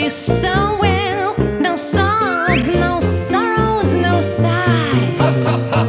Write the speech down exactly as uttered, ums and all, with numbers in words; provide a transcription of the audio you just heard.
you so well. No sobs, no sorrows, no sighs.